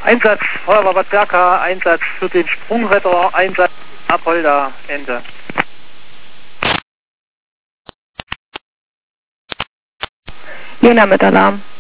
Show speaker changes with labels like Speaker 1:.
Speaker 1: Einsatz Feuerwehr Bad Berka, Einsatz für den Sprungretter, Einsatz Apolda, Ende.
Speaker 2: Jena mit Alarm.